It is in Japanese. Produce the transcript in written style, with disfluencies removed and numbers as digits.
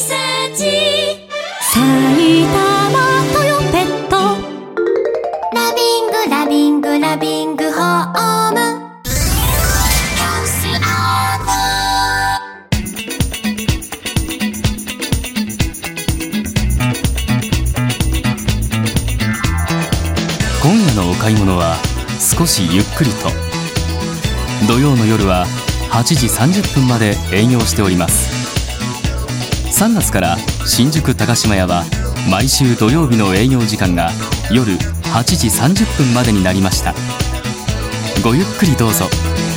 セージ埼玉トヨペットラビングラビングラビングホーム今夜のお買い物は少しゆっくりと。土曜の夜は8時30分まで営業しております。3月から新宿高島屋は毎週土曜日の営業時間が夜8時30分までになりました。ごゆっくりどうぞ。